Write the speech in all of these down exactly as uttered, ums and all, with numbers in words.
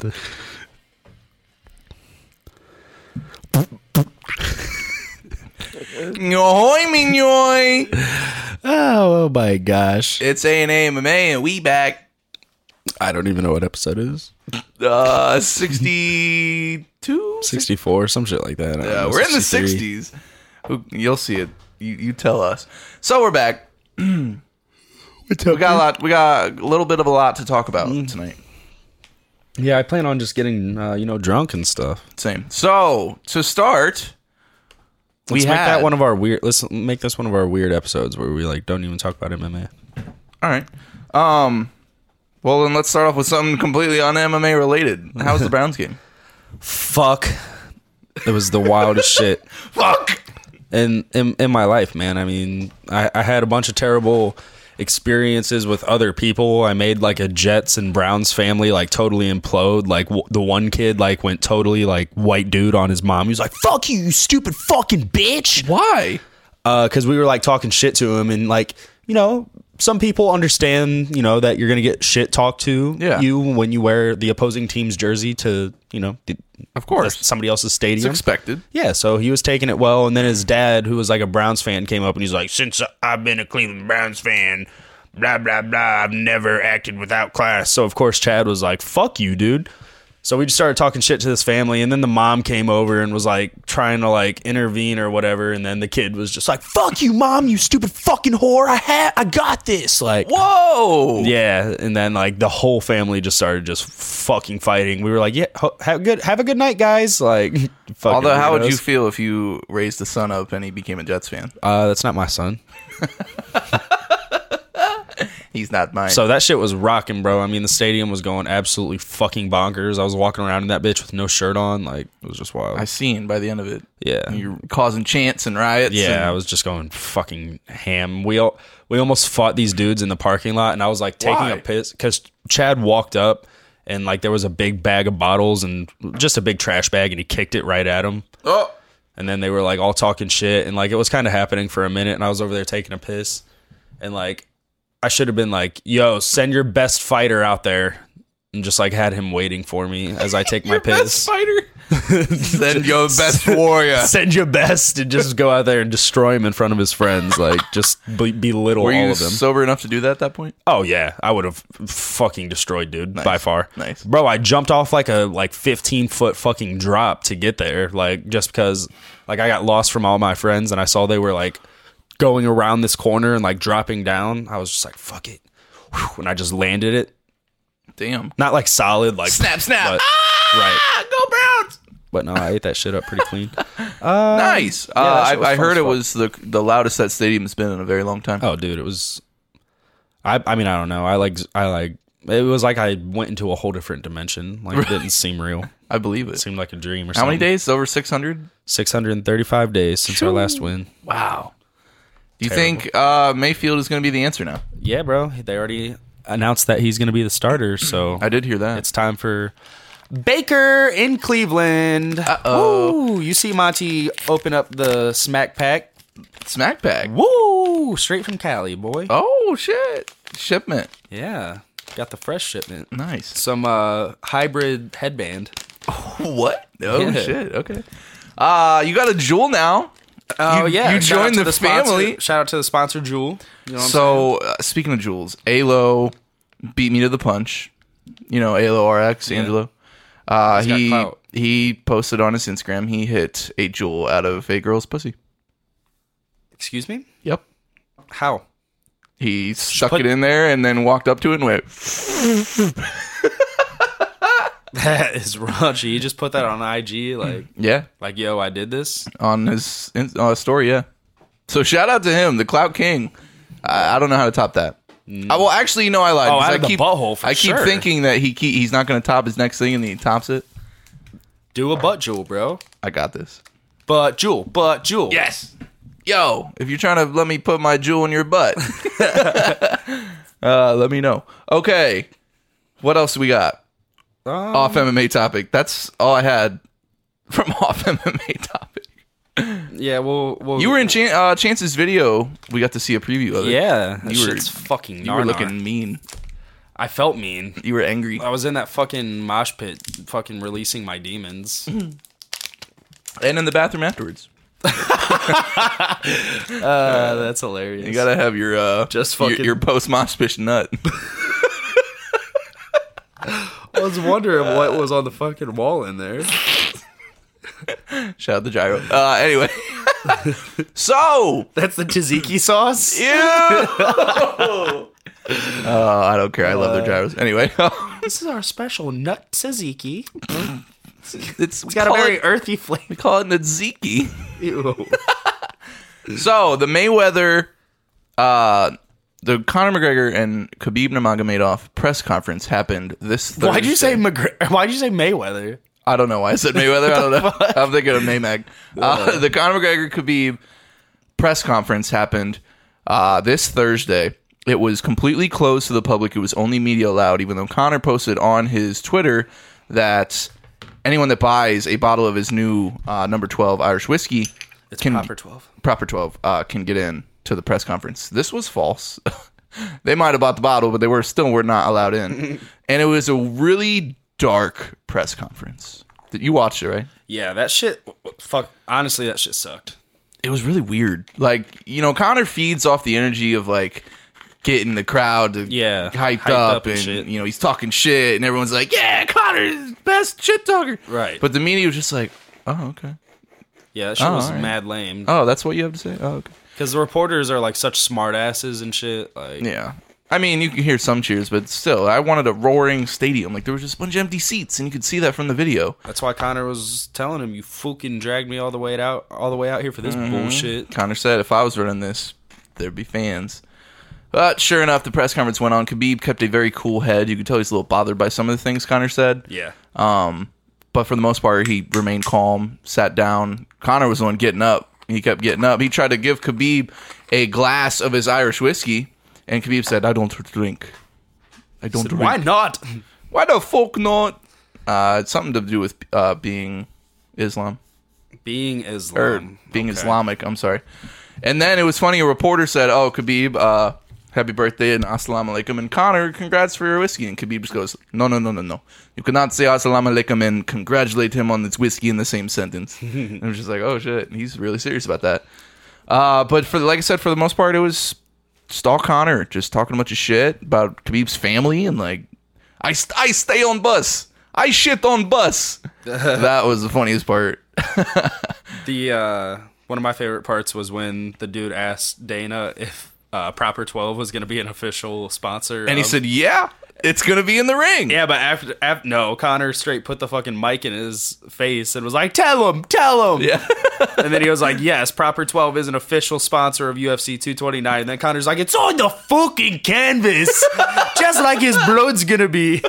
the... Ahoy, mignoy. Oh, oh my gosh. It's A and A M M A, and we back. I don't even know what episode it is. Uh, sixty-two? sixty-four, some shit like that. Yeah, we're in the sixties. You'll see it. You, you tell us. So we're back. we got a lot. We got a little bit of a lot to talk about mm. tonight. Yeah, I plan on just getting, uh, you know, drunk and stuff. Same. So to start, let's we make had, that one of our weird. Let's make this one of our weird episodes where we like don't even talk about M M A. All right. Um. Well, then let's start off with something completely un-M M A related. How was the Browns game? Fuck. It was the wildest shit. Fuck. In, in in my life, man. I mean, I, I had a bunch of terrible experiences with other people. I made like a Jets and Browns family like totally implode. Like w- the one kid like went totally like white dude on his mom. He was like, "Fuck you, you stupid fucking bitch." Why? Uh, because we were like talking shit to him, and like, you know, some people understand, you know, that you're gonna get shit talked to yeah. you when you wear the opposing team's jersey to, you know, the, of course, somebody else's stadium. It's expected. Yeah, so he was taking it well, and then his dad, who was like a Browns fan, came up and he's like, "Since I've been a Cleveland Browns fan, blah blah blah, I've never acted without class." So of course Chad was like, "Fuck you, dude." So we just started talking shit to this family, and then the mom came over and was like trying to like intervene or whatever, and then the kid was just like, "Fuck you, mom, you stupid fucking whore! I had, I got this!" Like, whoa, yeah. And then like the whole family just started just fucking fighting. We were like, "Yeah, ho- have good, have a good night, guys." Like, although, how would you feel if you raised a son up and he became a Jets fan? Uh, that's not my son. He's not mine. So that shit was rocking, bro. I mean, the stadium was going absolutely fucking bonkers. I was walking around in that bitch with no shirt on. Like, it was just wild. I seen by the end of it. Yeah. And you're causing chants and riots. Yeah, and... I was just going fucking ham. We all, we almost fought these dudes in the parking lot, and I was like taking Why? a piss because Chad walked up and like there was a big bag of bottles and just a big trash bag, and he kicked it right at him. Oh. And then they were like all talking shit, and like it was kind of happening for a minute, and I was over there taking a piss, and like I should have been like, "Yo, send your best fighter out there," and just like had him waiting for me as I take my your piss. Best fighter. Send your best warrior. Send your best and just go out there and destroy him in front of his friends. Like just be- belittle Were all you of them. Sober enough to do that at that point? Oh yeah, I would have fucking destroyed, dude. Nice. By far. Nice, bro. I jumped off like a like fifteen foot fucking drop to get there, like just because like I got lost from all my friends and I saw they were like going around this corner and like dropping down. I was just like, fuck it. Whew, and I just landed it. Damn. Not like solid, like snap, snap. But, ah, right. Go Browns. But no, I ate that shit up pretty clean. Uh, nice. Yeah, uh, was I, I heard it fuck. was the the loudest that stadium's been in a very long time. Oh, dude, it was. I I mean, I don't know. I like I like. It was like I went into a whole different dimension. Like, it didn't seem real. I believe it. It seemed like a dream or How something. many days? Over six hundred? six hundred thirty-five days since Shoo. our last win. Wow. Do you Terrible. think uh, Mayfield is going to be the answer now? Yeah, bro. They already announced that he's going to be the starter, so I did hear that. it's time for Baker in Cleveland. Uh-oh. Woo! You see Monty open up the Smack Pack. Smack Bag. Woo! Straight from Cali, boy. Oh, shit. Shipment. Yeah. Got the fresh shipment. Nice. Some uh, hybrid headband. What? Oh, Yeah. shit. Okay. Uh, you got a Jewel now. Oh, You- yeah. you Shout out joined to the sponsor- family. Shout out to the sponsor, Jewel. You know what I'm So, uh, speaking of Jewels, Alo beat me to the punch. You know, Alo R X, Yeah. Angelo. Uh, He's got he clout. he posted on his Instagram, he hit a Jewel out of a girl's pussy. Excuse me? Yep. How? He stuck put- it in there and then walked up to it and went, That is raunchy. You just put that on I G, like, yeah, like, yo, I did this. on his uh, story, yeah. So shout out to him, the Clout King. I, I don't know how to top that. I, well, actually, no, I lied. Oh, because out I of the keep, butthole, for I keep sure. thinking that he keep, he's not going to top his next thing and then he tops it. Do a butt jewel, bro. I got this. Butt jewel, butt jewel. Yes. Yo, if you're trying to let me put my jewel in your butt, uh, let me know. Okay. What else we got? Um, Off M M A topic. That's all I had from off M M A topic. Yeah, well, well You were in Chan- uh, Chance's video. We got to see a preview of it. Yeah, that You were- shit's fucking You were nar-nar. looking mean. I felt mean. You were angry. I was in that fucking mosh pit, fucking releasing my demons. And in the bathroom afterwards. uh, that's hilarious. You gotta have your uh, Just fucking your, your post mosh pit nut. I was wondering what was on the fucking wall in there. Shout out to Gyro. Uh, anyway, so That's the tzatziki sauce. ew. Oh, I don't care. I love their gyros. Anyway, This is our special nut tzatziki. it's It's got a very earthy flavor. we call it Nadziki. Ew. So the Mayweather, uh, the Conor McGregor and Khabib Nurmagomedov press conference happened this Thursday. Why'd you say McGregor? Why'd you say Mayweather? I don't know why I said Mayweather. I don't know. I'm thinking of Maymag. Uh, the Conor McGregor Khabib press conference happened uh, this Thursday. It was completely closed to the public. It was only media allowed, even though Conor posted on his Twitter that anyone that buys a bottle of his new uh, number twelve Irish whiskey It's can, proper twelve. Proper twelve uh, can get in to the press conference. This was false. They might have bought the bottle, but they were still were not allowed in. And it was a really dark press conference. You watched it, right? Yeah, that shit. Fuck. Honestly, that shit sucked. It was really weird. Like, you know, Conor feeds off the energy of like getting the crowd to Yeah, hyped, hyped up, up and and, shit. you know, he's talking shit and everyone's like, yeah, Conor's best shit talker. Right. But the media was just like, oh, okay. Yeah, that shit Oh, was alright. mad lame. Oh, that's what you have to say? Oh, okay. Because the reporters are like such smart asses and shit. Like, Yeah. I mean, you can hear some cheers, but still, I wanted a roaring stadium. Like, there was just a bunch of empty seats, and you could see that from the video. that's why Connor was telling him, "You fucking dragged me all the way out, all the way out here for this bullshit." Conor said, if I was running this, there'd be fans. But sure enough, the press conference went on. Khabib kept a very cool head. You could tell he's a little bothered by some of the things Conor said. Yeah. Um, but for the most part, he remained calm, sat down. Conor was the one getting up. He kept getting up. He tried to give Khabib a glass of his Irish whiskey, and Khabib said, I don't drink. I don't drink. Why not? Why the fuck not? Uh, it's something to do with uh, being Islam. Being Or Islam. being Okay. Islamic, I'm sorry. And then it was funny, a reporter said, oh, Khabib, uh, happy birthday and assalamu alaikum. And Conor, congrats for your whiskey. And Khabib just goes, no, no, no, no, no. You cannot say assalamu alaikum and congratulate him on this whiskey in the same sentence. And I was just like, oh, shit. He's really serious about that. Uh, but for like I said, for the most part, it was just all Conor, just talking a bunch of shit about Khabib's family and like, I, st- I stay on bus. I shit on bus. That was the funniest part. The uh, one of my favorite parts was when the dude asked Dana if uh, Proper twelve was going to be an official sponsor, And he of- said, yeah, it's going to be in the ring. "Yeah," but after, after no, Connor straight put the fucking mic in his face and was like, "Tell him, tell him." Yeah. And then he was like, "Yes, Proper twelve is an official sponsor of U F C two twenty-nine." And then Connor's like, "It's on the fucking canvas, just like his blood's gonna be."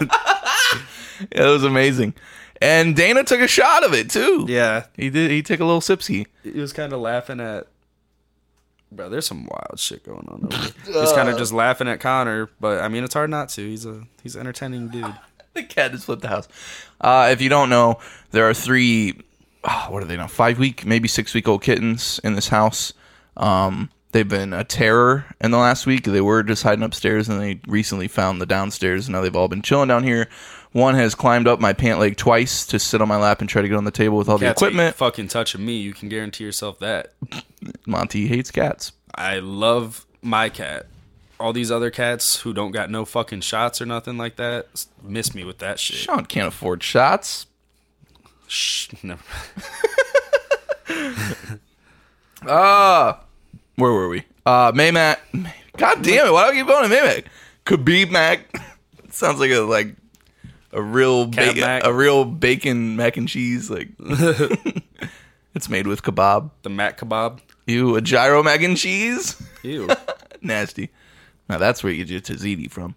It was amazing. And Dana took a shot of it, too. Yeah, He did. He took a little sipsy. he was kind of laughing at. Bro, there's some wild shit going on over there. He was kind of just laughing at Connor, but I mean, it's hard not to. He's a he's an entertaining dude. The cat just flipped the house. Uh, if you don't know, there are three, oh, what are they now? Five week, maybe six week old kittens in this house. Um, they've been a terror in the last week. They were just hiding upstairs, and they recently found the downstairs. Now they've all been chilling down here. One has climbed up my pant leg twice to sit on my lap and try to get on the table with all the Cats ain't equipment. fucking touching me. You can guarantee yourself that. Monty hates cats. I love my cat. All these other cats who don't got no fucking shots or nothing like that s- miss me with that shit. Sean can't afford shots. Shh, never. Uh, where were we? Uh, Maymac. God damn it! Why do I keep going to Maymac? Khabib Mac. Sounds like a like a real Cat ba- Mac. a real bacon mac and cheese. Like it's made with kebab. The Mac kebab. You a gyro mac and cheese? Ew. Nasty. Now that's where you get your tzatziki from.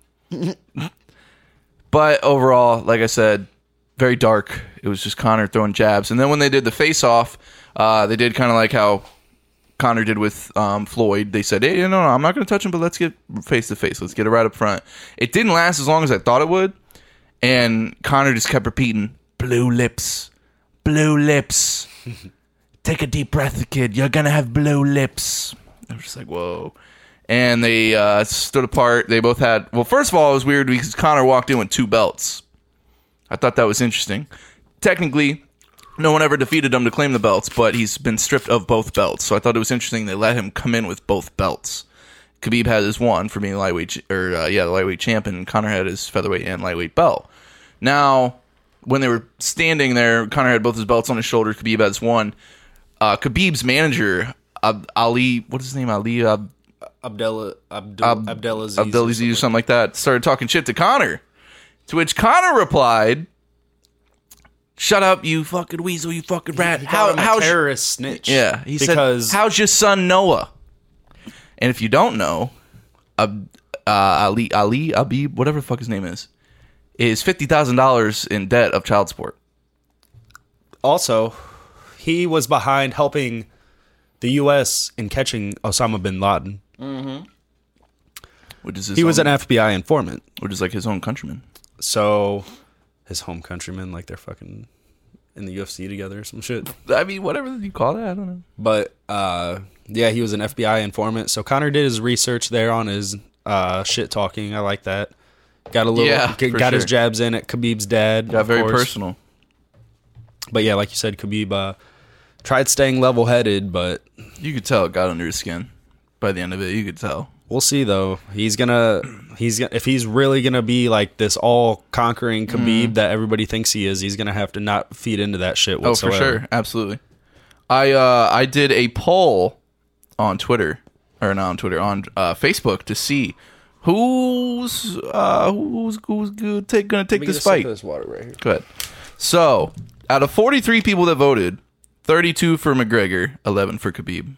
But overall, like I said, very dark. It was just Conor throwing jabs, and then when they did the face off, uh, they did kind of like how Conor did with um, Floyd. They said, "Hey, no, no, I'm not going to touch him, but let's get face to face. Let's get it right up front." It didn't last as long as I thought it would, and Conor just kept repeating, "Blue lips, blue lips. Take a deep breath, kid. You're gonna have blue lips." I was just like, "Whoa." and they uh, stood apart. They both had. Well, first of all, it was weird because Conor walked in with two belts. I thought that was interesting. Technically, no one ever defeated him to claim the belts, but he's been stripped of both belts. So I thought it was interesting they let him come in with both belts. Khabib had his one for being lightweight, or uh, yeah, the lightweight champion. And Conor had his featherweight and lightweight belt. Now, when they were standing there, Conor had both his belts on his shoulders. Khabib had his one. Uh, Khabib's manager, Ab- Ali, what is his name? Ali Ab- Abdel Abdel Ab- Abdelaziz, Abdelaziz or something like that. Started talking shit to Conor. To which Conor replied, "Shut up, you fucking weasel, you fucking rat." He How, him a how's terrorist snitch? Yeah, he because said, "How's your son Noah?" And if you don't know, uh, uh, Ali Ali Abib, whatever the fuck his name is, is fifty thousand dollars in debt of child support. also he was behind helping the U S in catching Osama bin Laden. Mm-hmm. Which is his he was own, an F B I informant, which is like his own countryman. so his home countrymen, like they're fucking in the U F C together or some shit. I mean, whatever you call that, I don't know. But uh, yeah, he was an F B I informant. So Conor did his research there on his uh, shit talking. I like that. Got a little, Yeah, g- for got his sure. jabs in at Khabib's dad. Got of very course. personal. But yeah, like you said, Khabib uh, tried staying level headed, but You could tell it got under his skin. By the end of it, you could tell. we'll see though. He's gonna, he's gonna, if he's really gonna be like this all conquering Khabib Mm. that everybody thinks he is, he's gonna have to not feed into that shit Oh, whatsoever. for sure, absolutely. I uh, I did a poll on Twitter, or not on Twitter, on uh, Facebook to see who's uh, who's who's good take gonna take this fight. This water right here. Good. So, out of forty-three people that voted, thirty-two for McGregor, eleven for Khabib.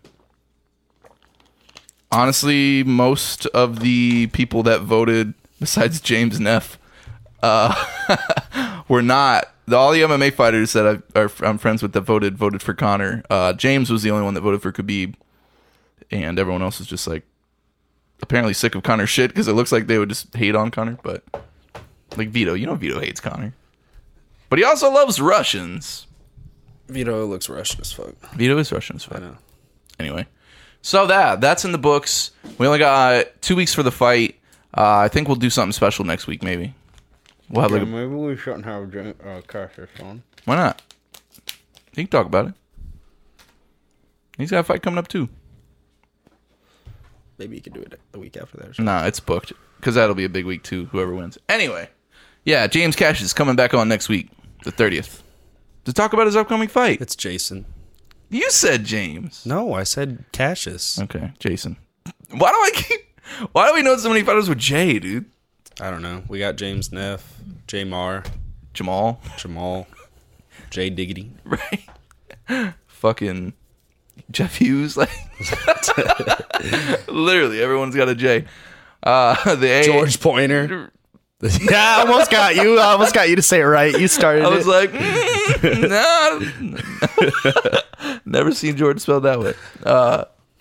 Honestly, most of the people that voted, besides James Neff, uh, were not. All the M M A fighters that I, are, I'm friends with that voted voted for Conor. Uh, James was the only one that voted for Khabib, and everyone else was just like apparently sick of Conor's shit because it looks like they would just hate on Conor. But like Vito, you know, Vito hates Conor, but he also loves Russians. Vito looks Russian as fuck. Vito is Russian as fuck. I know. Anyway, so that that's in the books. We only got two weeks for the fight. Uh, I think we'll do something special next week. Maybe we'll have like a, maybe we shouldn't have uh, Cassius on. why not? You can talk about it. He's got a fight coming up too. Maybe you could do it the week after that. Or something. Nah, it's booked because that'll be a big week too. Whoever wins. Anyway, yeah, James Cash is coming back on next week, the thirtieth, to talk about his upcoming fight. It's Jason. You said James. No, I said Cassius. Okay, Jason. Why do I keep? Why do we know so many fighters with J, dude? I don't know. We got James Neff, J Mar, Jamal, Jamal, J Diggity. right? Fucking Jeff Hughes, like literally everyone's got a J. Uh, the A, George Pointer. Yeah, I almost got you. I almost got you to say it right. You started I was it. like, mm, no, never seen George spelled that way. Uh,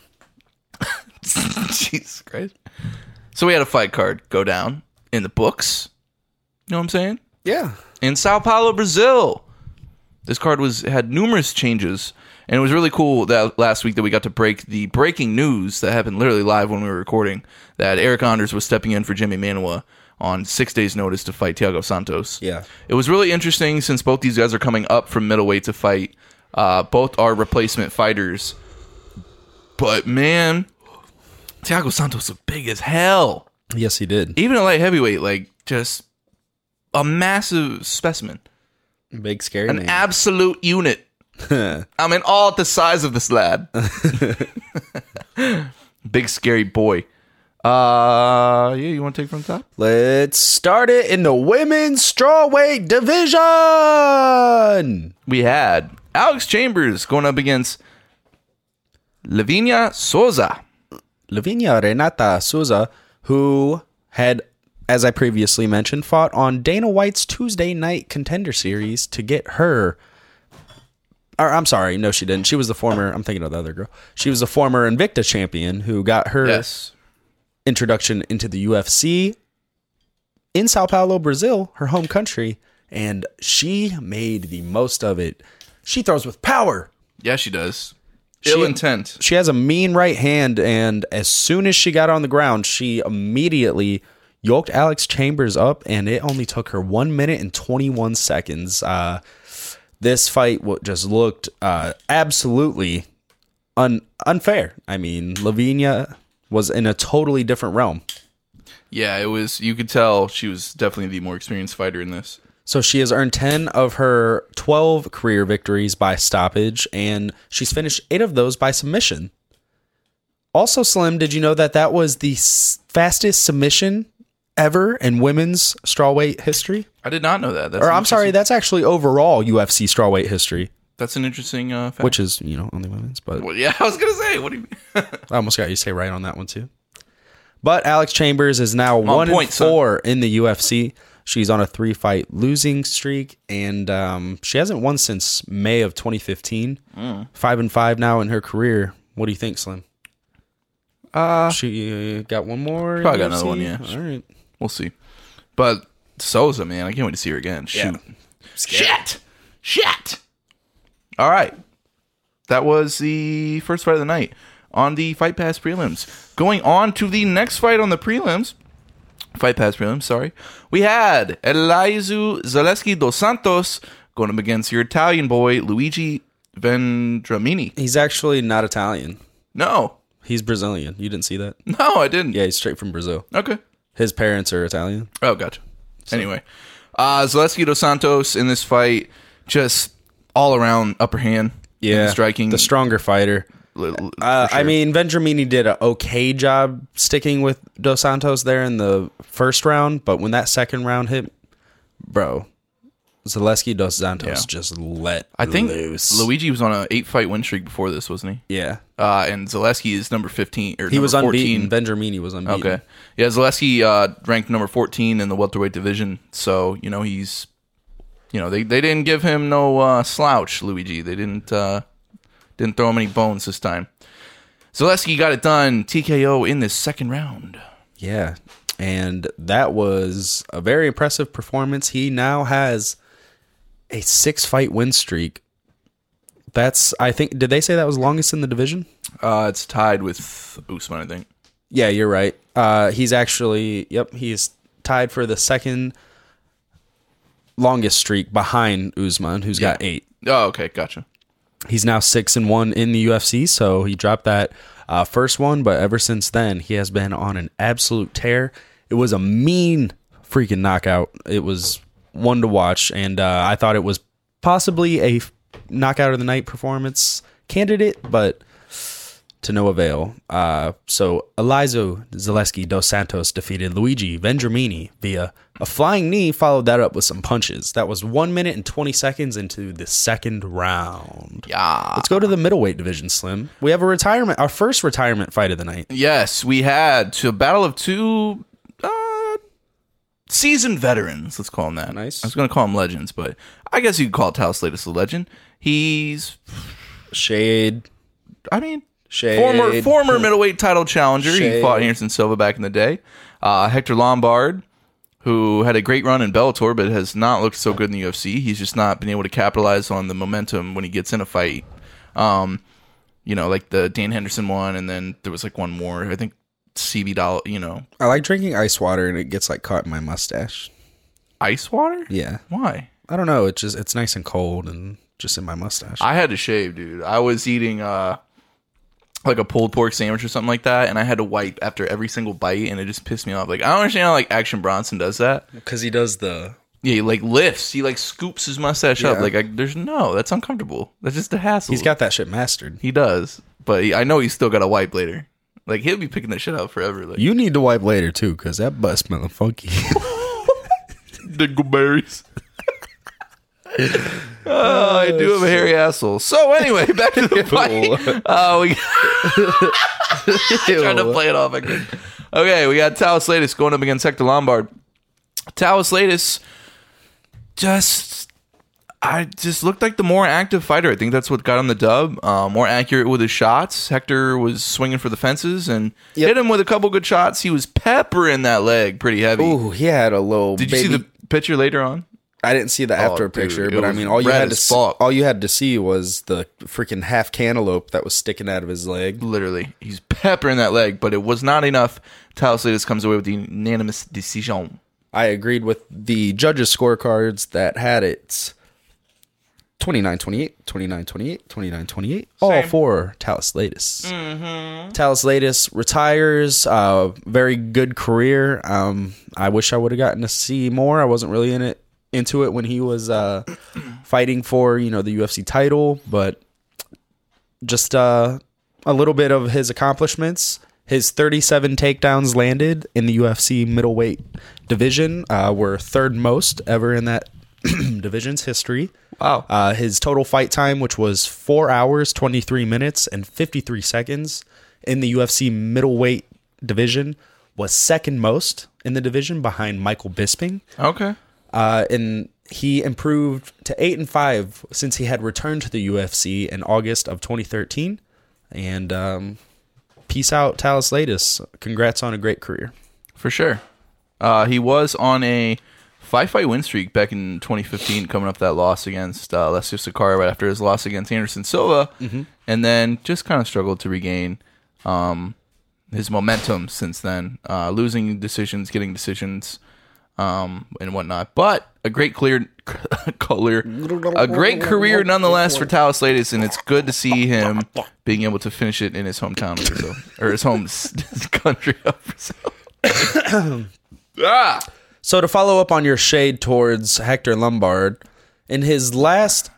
Jesus Christ! So we had a fight card go down in the books. You know what I'm saying? Yeah. In Sao Paulo, Brazil. This card was had numerous changes, and it was really cool that last week that we got to break the breaking news that happened literally live when we were recording that Eric Anders was stepping in for Jimmy Manuwa on six days' notice to fight Thiago Santos. Yeah. It was really interesting since both these guys are coming up from middleweight to fight. Uh, both are replacement fighters. But, man, Thiago Santos looked big as hell. Yes, he did. Even at light heavyweight, like, just a massive specimen. Big scary An name. absolute unit. I mean, all at the size of this lad. Big scary boy. Uh, yeah, you want to take from the top? Let's start it in the women's strawweight division. We had Alex Chambers going up against Lavinia Souza. Lavinia Renata Souza, who had, as I previously mentioned, fought on Dana White's Tuesday Night Contender Series to get her... Or, I'm sorry, no, she didn't. She was the former... I'm thinking of the other girl. She was the former Invicta champion who got her... Yes. introduction into the U F C in Sao Paulo, Brazil, her home country, and she made the most of it. She throws with power. Yeah, she does. Ill intent. She has a mean right hand, and as soon as she got on the ground, she immediately yoked Alex Chambers up, and it only took her one minute and twenty-one seconds. Uh, this fight w- just looked uh, absolutely un- unfair. I mean, Lavinia was in a totally different realm. Yeah, it was. You could tell she was definitely the more experienced fighter in this. So she has earned ten of her twelve career victories by stoppage, and she's finished eight of those by submission. Also, Slim, did you know that that was the s- fastest submission ever in women's strawweight history? I did not know that. That's Or an I'm sorry, interesting- that's actually overall U F C strawweight history, That's an interesting uh, fact. which is, you know, only women's. But Well, yeah, I was gonna say. What do you mean? I almost got you to say right on that one, too. But Alex Chambers is now one point, and four in the U F C. She's on a three-fight losing streak, and um, she hasn't won since May of twenty fifteen. Mm. Five and five now in her career. What do you think, Slim? Uh, She uh, got one more. in Probably got U F C? another one, yeah. All right. We'll see. But Souza, man, I can't wait to see her again. Shoot. Yeah. Shit. Shit. All right. That was the first fight of the night on the Fight Pass prelims. Going on to the next fight on the prelims. Fight Pass prelims, sorry. We had Elizeu Zaleski dos Santos going up against your Italian boy, Luigi Vendramini. He's actually not Italian. No. He's Brazilian. You didn't see that? No, I didn't. Yeah, he's straight from Brazil. Okay. His parents are Italian. Oh, gotcha. Anyway, uh, Zaleski dos Santos in this fight, just all around upper hand. in Yeah, the striking. the stronger fighter. L- l- Uh, for I sure. mean, Vendramini did an okay job sticking with Dos Santos there in the first round, but when that second round hit, bro, Zaleski Dos Santos Yeah. just let I think loose. Luigi was on an eight fight win streak before this, wasn't he? yeah, Uh, and Zaleski is number fifteen. Or he was number unbeaten. fourteen. Vendramini was unbeaten. Okay. Yeah, Zaleski uh, ranked number fourteen in the welterweight division. So, you know, he's, you know, they, they didn't give him no uh, slouch, Luigi. They didn't uh, didn't throw him any bones this time. Zaleski got it done. T K O in this second round. Yeah, and that was a very impressive performance. He now has a six-fight win streak. That's, I think, did they say that was longest in the division? Uh, it's tied with Usman, I think. Yeah, you're right. Uh, he's actually, yep, he's tied for the second longest streak behind Usman, who's got Yeah. eight. Oh, okay, gotcha. He's now six and one in the U F C, so he dropped that uh, first one, but ever since then, he has been on an absolute tear. It was a mean freaking knockout. It was one to watch, and uh, I thought it was possibly a f- knockout of the night performance candidate, but to no avail. Uh, so Elizeu Zaleski dos Santos defeated Luigi Vendramini via a flying knee, followed that up with some punches. That was one minute and twenty seconds into the second round. Yeah. Let's go to the middleweight division, Slim. We have a retirement, our first retirement fight of the night. Yes, we had to a battle of two uh, seasoned veterans. Let's call them that. Nice. I was going to call them legends, but I guess you could call Taos Slatus a legend. He's, Shade. I mean, Shade. former former middleweight title challenger. He Shade. fought Anderson Silva back in the day. Uh, Hector Lombard, who had a great run in Bellator, but has not looked so good in the U F C. He's just not been able to capitalize on the momentum when he gets in a fight. Um, you know, like the Dan Henderson one, and then there was like one more. I think C B Doll. You know, I like drinking ice water and it gets like caught in my mustache. ice water. Yeah. Why? I don't know. It's just, it's nice and cold and just in my mustache. I had to shave, dude. I was eating uh like a pulled pork sandwich or something like that, and I had to wipe after every single bite, and it just pissed me off. Like, I don't understand how like Action Bronson does that. Because he does the... Yeah, he like lifts, he like scoops his mustache up. Yeah. Like, I, there's no, that's uncomfortable. That's just a hassle. He's got that shit mastered. he does, but he, I know he's still got to wipe later. Like, he'll be picking that shit up forever. Like, You need to wipe later, too, because that butt smelling funky. dingleberries. Oh, I do have a hairy asshole. So anyway, back to the fight. Uh, we trying to play it off. I could. Okay, we got Taos Slatus going up against Hector Lombard. Taos Slatus just, I just looked like the more active fighter. I think that's what got him the dub. Uh, more accurate with his shots. Hector was swinging for the fences and Yep. hit him with a couple good shots. He was peppering that leg pretty heavy. Ooh, he had a little Did you baby... see the picture later on? I didn't see the after Oh, dude, picture, it but I was mean, all you red had to as see, fuck. all you had to see was the freaking half cantaloupe that was sticking out of his leg. Literally, he's peppering that leg, but it was not enough. Talasaitis comes away with the unanimous decision. I agreed with the judges' scorecards that had it twenty-nine twenty-eight, twenty-nine twenty-eight, twenty-nine twenty-eight, all for Talasaitis. Mm-hmm. Talasaitis retires. Uh, very good career. Um, I wish I would have gotten to see more. I wasn't really in it into it when he was uh, fighting for, you know, the U F C title, but just uh, a little bit of his accomplishments. His thirty-seven takedowns landed in the U F C middleweight division uh, were third most ever in that division's history. Wow. Uh, his total fight time, which was four hours, twenty-three minutes, and fifty-three seconds in the U F C middleweight division, was second most in the division behind Michael Bisping. Okay. Uh, and he improved to eight and five since he had returned to the U F C in August of twenty thirteen. And um, peace out, Talasaitis. Congrats on a great career. For sure. Uh, he was on a five-fight win streak back in twenty fifteen, coming up that loss against uh, Alessio Sakara right after his loss against Anderson Silva, mm-hmm. and then just kind of struggled to regain um, his momentum since then, uh, losing decisions, getting decisions, um, and whatnot. But a great clear, clear, a great career nonetheless for Talasaitis, and it's good to see him being able to finish it in his hometown of Brazil, or his home his country of Brazil. ah! So to follow up on your shade towards Hector Lombard, in his last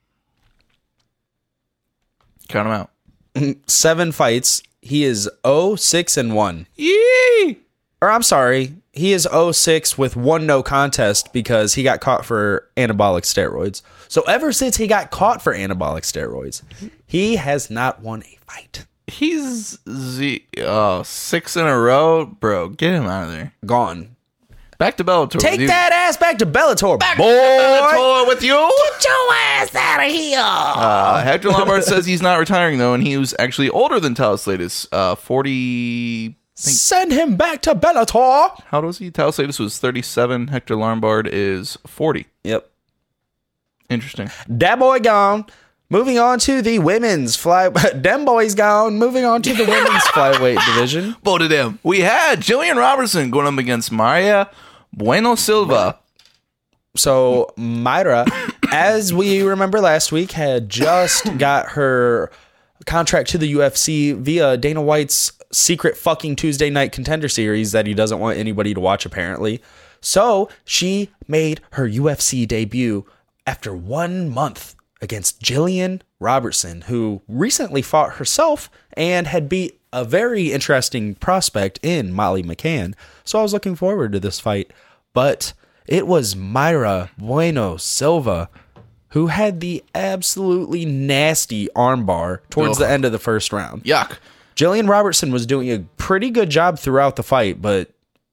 Count him out. seven fights, he is oh six and one. Yee! Or I'm sorry, he is oh six with one no contest because he got caught for anabolic steroids. So ever since he got caught for anabolic steroids, he has not won a fight. He's z- oh, six in a row, bro. Get him out of there. Gone. Back to Bellator. Take with that ass back to Bellator, Back boy. to Bellator with you. Get your ass out of here. Uh, Hector Lombard says he's not retiring though, and he was actually older than Talasaitis. Uh, forty. Send him back to Bellator. How old was he? Talasaitis was thirty-seven. Hector Lombard is forty. Yep. Interesting. That boy gone. Moving on to the women's fly. Them boys gone. Moving on to the women's flyweight division. Both of them. We had Jillian Robertson going up against Maria Bueno Silva. So Myra, as we remember last week, had just got her contract to the U F C via Dana White's secret fucking Tuesday Night Contender Series that he doesn't want anybody to watch, apparently. So she made her U F C debut after one month against Jillian Robertson, who recently fought herself and had beat a very interesting prospect in Molly McCann. So I was looking forward to this fight. But it was Myra Bueno Silva who had the absolutely nasty armbar towards Ugh. the end of the first round. Yuck. Jillian Robertson was doing a pretty good job throughout the fight, but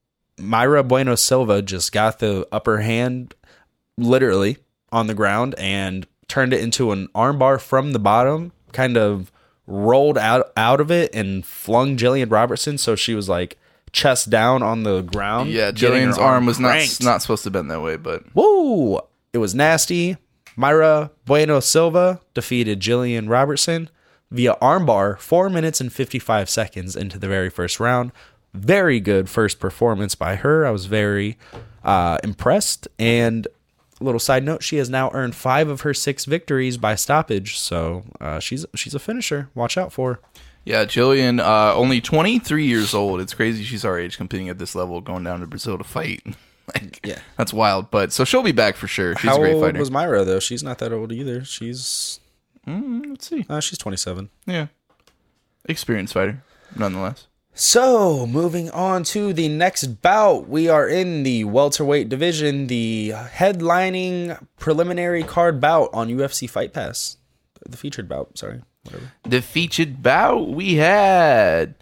Myra Bueno Silva just got the upper hand literally on the ground and turned it into an armbar from the bottom, kind of rolled out, out of it and flung Jillian Robertson so she was like chest down on the ground. Yeah, getting Jillian's her arm was not cranked. not supposed to bend that way, but Woo! It was nasty. Myra Bueno Silva defeated Jillian Robertson via armbar four minutes and fifty-five seconds into the very first round. Very good first performance by her. I was very uh, impressed. And a little side note, she has now earned five of her six victories by stoppage. So uh, she's she's a finisher. Watch out for her. yeah, Jillian, uh, only twenty-three years old. It's crazy she's our age competing at this level, going down to Brazil to fight. like, Yeah. That's wild. But so she'll be back for sure. She's How a great old fighter. was Myra, though? She's not that old either. She's Mm, let's see. uh, she's twenty-seven. Yeah. Experienced fighter, nonetheless. So, moving on to the next bout, we are in the welterweight division, the headlining preliminary card bout on U F C Fight Pass. The featured bout, sorry, whatever. The featured bout, we had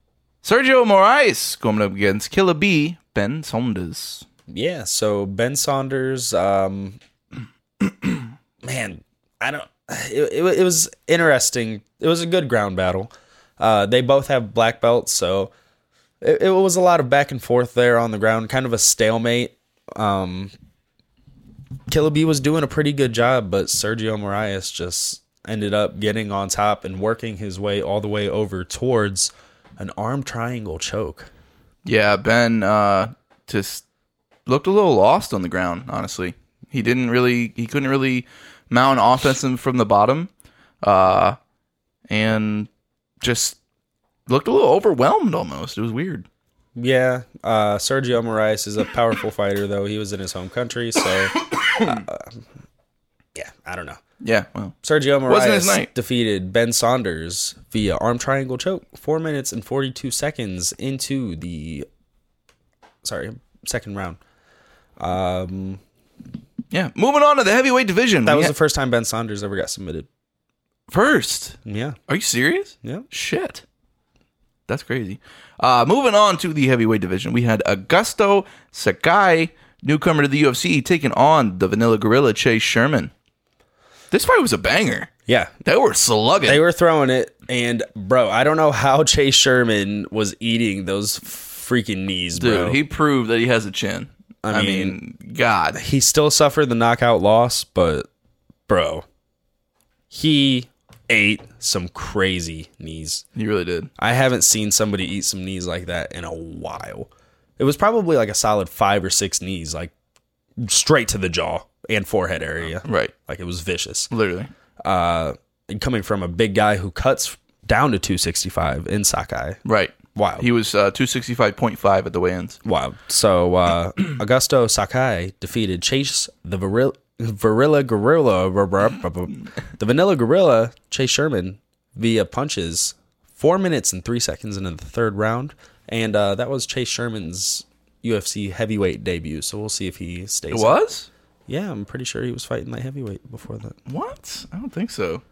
Sergio Moraes going up against Killer B, Ben Saunders. Yeah, so Ben Saunders, um, man, I don't, it, it, it was interesting. It was a good ground battle. Uh, they both have black belts, so it, it was a lot of back and forth there on the ground, kind of a stalemate. Um, Killer B was doing a pretty good job, but Sergio Moraes just ended up getting on top and working his way all the way over towards an arm triangle choke. Yeah, Ben uh, just looked a little lost on the ground, honestly. He didn't really, he couldn't really mount an offense from the bottom, uh, and just looked a little overwhelmed almost. It was weird. Yeah, uh, Sergio Moraes is a powerful fighter, though. He was in his home country, so uh, yeah, I don't know. Yeah, well, Sergio wasn't his Moraes night. defeated Ben Saunders via arm triangle choke, four minutes and forty-two seconds into the sorry second round. Um, Yeah, moving on to the heavyweight division. that We was ha- the first time Ben Saunders ever got submitted. first. Yeah, Are you serious? yeah. Shit. That's crazy. Uh, moving on to the heavyweight division, we had Augusto Sakai, newcomer to the U F C, taking on the Vanilla Gorilla Chase Sherman. This fight was a banger. Yeah, They were slugging. they were throwing it, and bro, I don't know how Chase Sherman was eating those freaking knees, bro. Dude, he proved that he has a chin. I, I mean, God. He still suffered the knockout loss, but bro, he ate some crazy knees. He really did. I haven't seen somebody eat some knees like that in a while. It was probably like a solid five or six knees, like straight to the jaw and forehead area. Right. Like it was vicious. Literally. Uh, and coming from a big guy who cuts down to two sixty-five in Sakai. Right. Wow. He was uh, two sixty-five point five at the weigh-ins. Wow. So uh, Augusto Sakai defeated Chase the Varil- Varilla Gorilla, the Vanilla Gorilla, Chase Sherman, via punches, four minutes and three seconds into the third round. And uh, that was Chase Sherman's U F C heavyweight debut. So we'll see if he stays. It was? Yeah, I'm pretty sure he was fighting light heavyweight before that. What? I don't think so.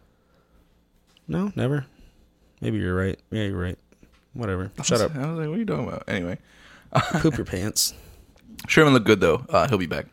No, never. Maybe you're right. Yeah, you're right. Whatever. Shut up. I was like, what are you talking about? Anyway. Poop your pants. Sherman looked good, though. Uh, he'll be back.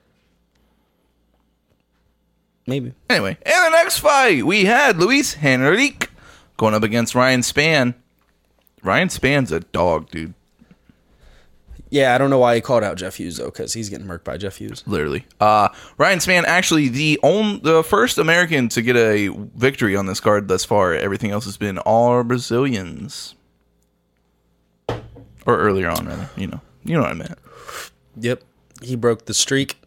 Maybe. Anyway, in the next fight, we had Luis Henrique going up against Ryan Spann. Ryan Spann's a dog, dude. Yeah, I don't know why he called out Jeff Hughes, though, because he's getting murked by Jeff Hughes. Literally. Uh, Ryan Spann, actually the only, the first American to get a victory on this card thus far. Everything else has been all Brazilians. Or earlier on, rather. You know. You know what I meant. Yep. He broke the streak.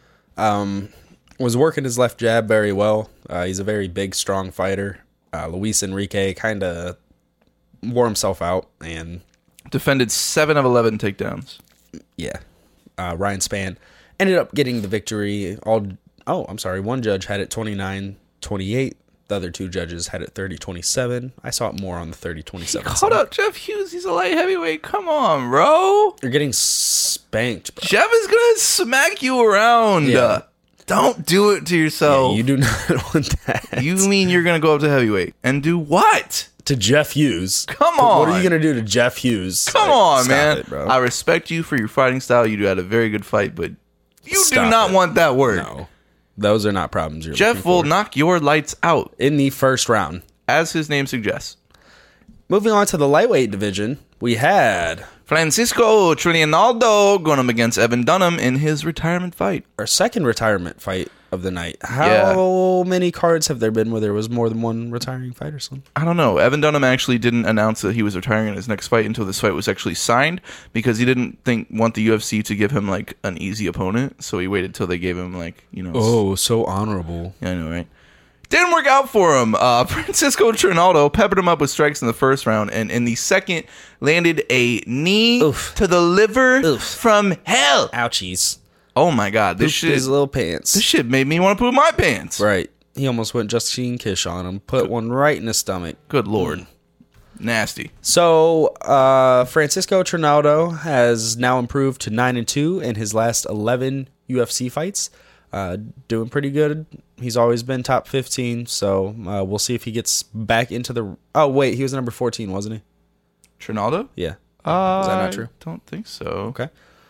Um, was working his left jab very well. Uh, he's a very big, strong fighter. Uh, Luis Enrique kind of wore himself out, and Defended seven of eleven takedowns. yeah, uh, Ryan Spann ended up getting the victory. All oh, I'm sorry. One judge had it twenty-nine twenty-eight. The other two judges had it thirty twenty-seven. I saw it more on the thirty twenty-seven Called out Jeff Hughes. He's a light heavyweight. Come on, bro. You're getting spanked, bro. Jeff is going to smack you around. Yeah. Uh, don't do it to yourself. Yeah, you do not want that. You mean you're going to go up to heavyweight and do what? To Jeff Hughes. Come What are on. you going to do to Jeff Hughes? Come Like, on, stop man. it, bro. I respect you for your fighting style. You had a very good fight, but you Stop do not it. want that word. No. Those are not problems you're Jeff looking will for. knock your lights out, In the first round. as his name suggests. Moving on to the lightweight division, we had Francisco Trinaldo going up against Evan Dunham in his retirement fight. our second retirement fight of the night. How many cards have there been where there was more than one retiring fighter, son? I don't know. Evan Dunham actually didn't announce that he was retiring in his next fight until this fight was actually signed because he didn't think want the U F C to give him like an easy opponent. So he waited till they gave him like, you know. Oh, so honorable. Yeah, I know, right? Didn't work out for him. Uh, Francisco Trinaldo peppered him up with strikes in the first round, and in the second, landed a knee Oof. to the liver Oof. from hell. Ouchies. Oh my god, this Pooped shit! his little pants. This shit made me want to poop my pants. Right. He almost went Justine Kish on him. Put one right in his stomach. Good lord, nasty. So, uh, Francisco Trinaldo has now improved to nine and two in his last eleven U F C fights. Uh, doing pretty good. He's always been top fifteen, so uh, we'll see if he gets back into the. Oh wait, he was number fourteen, wasn't he? Trinaldo? Yeah. Uh, Is that not true? I don't think so. Okay.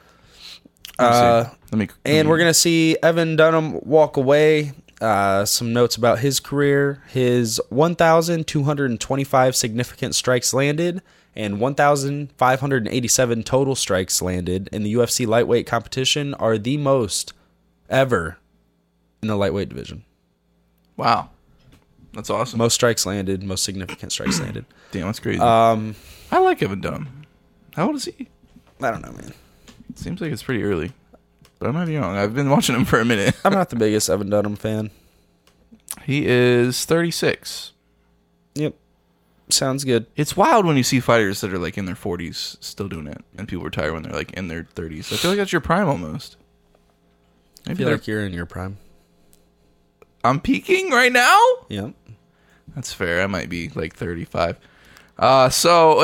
Let me Uh, see. Let me. And we're gonna see Evan Dunham walk away. Uh, some notes about his career: his one thousand two hundred twenty-five significant strikes landed, and one thousand five hundred eighty-seven total strikes landed in the U F C lightweight competition are the most ever in the lightweight division. Wow. That's awesome. Most strikes landed, most significant strikes landed. Damn, that's crazy. Um, I like Evan Dunham. How old is he? I don't know, man. Seems like it's pretty early. But I might be wrong. I've been watching him for a minute. I'm not the biggest Evan Dunham fan. He is thirty-six. Yep. Sounds good. It's wild when you see fighters that are like in their forties still doing it, and people retire when they're like in their thirties. I feel like that's your prime almost. I Maybe feel they're- like you're in your prime. I'm peaking right now? Yep. That's fair. I might be like thirty-five. Uh, so...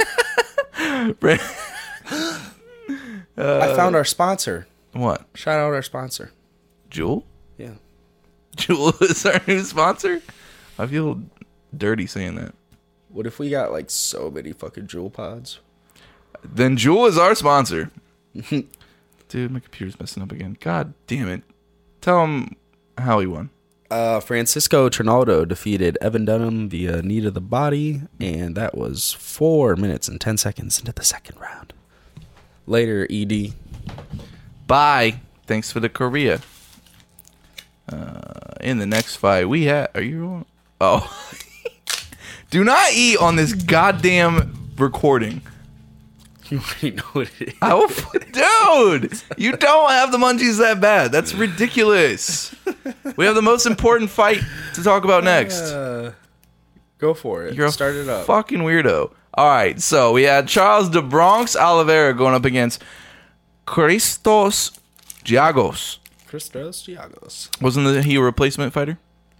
I found our sponsor. What? Shout out our sponsor. Jewel? Yeah. Jewel is our new sponsor? I feel dirty saying that. What if we got like so many fucking Jewel pods? Then Jewel is our sponsor. Dude, my computer's messing up again. God damn it. Tell him how he won. Uh, Francisco Trinaldo defeated Evan Dunham via knee to the body, and that was four minutes and ten seconds into the second round. Later, E D. Bye. Thanks for the Korea. Uh, in the next fight, we have... Are you rolling? Oh. Do not eat on this goddamn recording. You already know what it is. I will, dude, you don't have the munchies that bad. That's ridiculous. We have the most important fight to talk about next. Uh, go for it. You're a Start it up. fucking weirdo. All right, so we had Charles de Bronx Oliveira going up against Christos Giagos. Christos Giagos. Wasn't the, he a replacement fighter?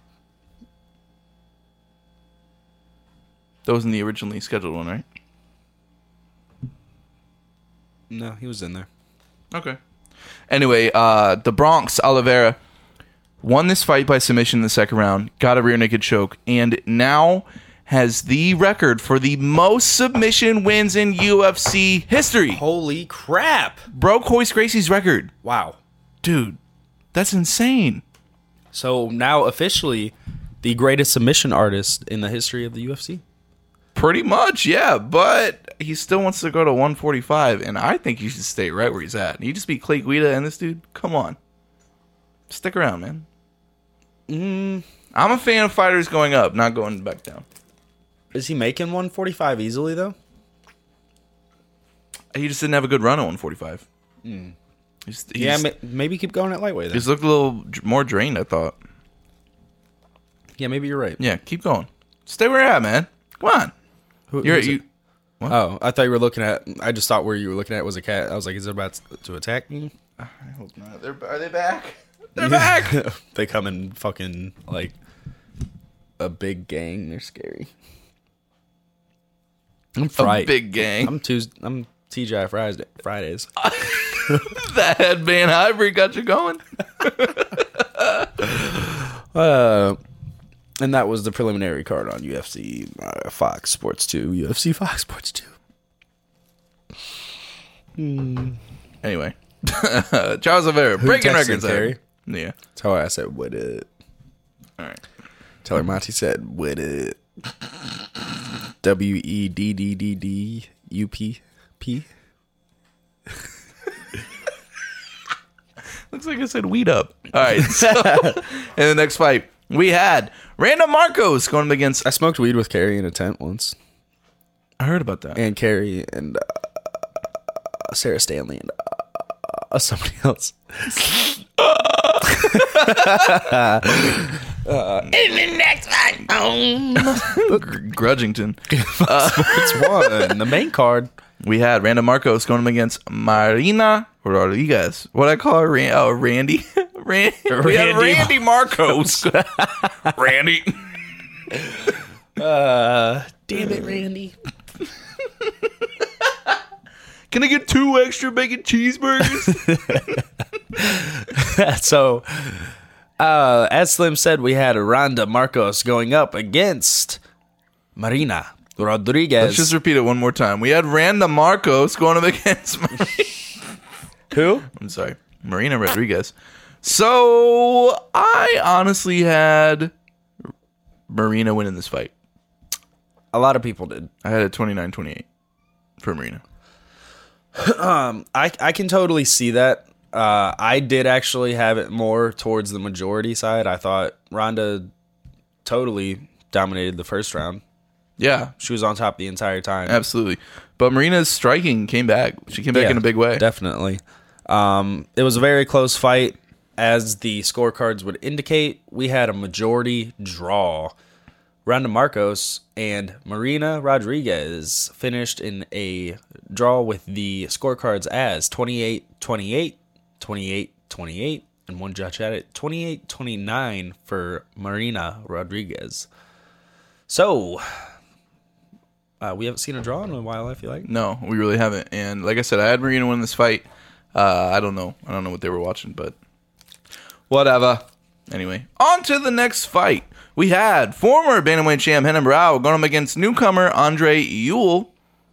That wasn't the originally scheduled one, right? No, he was in there. Okay. Anyway, uh, the Bronx Oliveira won this fight by submission in the second round, got a rear naked choke, and now has the record for the most submission wins in U F C history. Holy crap. Broke Royce Gracie's record. Wow. Dude, that's insane. So now officially the greatest submission artist in the history of the U F C. Pretty much, yeah, but he still wants to go to one forty-five, and I think he should stay right where he's at. You just beat Clay Guida and this dude? Come on. Stick around, man. Mm, I'm a fan of fighters going up, not going back down. is he making one forty-five easily, though? He just didn't have a good run at one forty-five. Mm. He's, he's, Yeah, ma- maybe keep going at lightweight then. he's looked a little dr- more drained, I thought. Yeah, maybe you're right. Yeah, keep going. Stay where you're at, man. Come on. Who, You're who's you. it? Oh, I thought you were looking at... I just thought where you were looking at was a cat. I was like, is it about to attack me? I hope not. They're, are they back? They're back. They come in fucking, like, a big gang. They're scary. I'm A fright. big gang. I'm Tuesday. I'm T G I Fridays. Fridays. That headband hybrid got you going. Uh, and that was the preliminary card on U F C uh, Fox Sports two. U F C Fox Sports two. Anyway, Charles Oliveira breaking texted records. Terry? there. Yeah. That's how I said, what it. All right. Taylor Monty said, what it. W E D D D D U P P. Looks like I said weed up. All right. So, in the next fight, we had Random Marcos going up against. I smoked weed with Carrie in a tent once. I heard about that. And Carrie and uh, Sarah Stanley and uh, somebody else. In the next fight, Grudgington. It's one. The main card. We had Random Marcos going up against Marina Rodriguez. What I call her? Ran- oh, Randy. Ran- we had Randy Randy Marcos. Randy. Uh, damn it, Randy. Can I get two extra bacon cheeseburgers? So, uh, as Slim said, we had Randa Marcos going up against Marina Rodriguez. Let's just repeat it one more time. We had Randa Marcos going up against Mar- Who? I'm sorry, Marina Rodriguez. So I honestly had Marina winning this fight. A lot of people did. I had a twenty-nine twenty-eight for Marina. Um, I I can totally see that. Uh, I did actually have it more towards the majority side. I thought Ronda totally dominated the first round. Yeah, She was on top the entire time. absolutely. But Marina's striking came back. She came back Yeah, in a big way. Definitely. Um, it was a very close fight. As the scorecards would indicate, we had a majority draw. Ronda Marcos and Marina Rodriguez finished in a draw with the scorecards as twenty-eight twenty-eight, twenty-eight twenty-eight, and one judge had it twenty-eight twenty-nine for Marina Rodriguez. So, uh, we haven't seen a draw in a while, I feel like. No, we really haven't. And like I said, I had Marina win this fight. Uh, I don't know. I don't know what they were watching, but whatever. Anyway, on to the next fight. We had former bantamweight champ Renan Barão going up against newcomer Andre Ewell.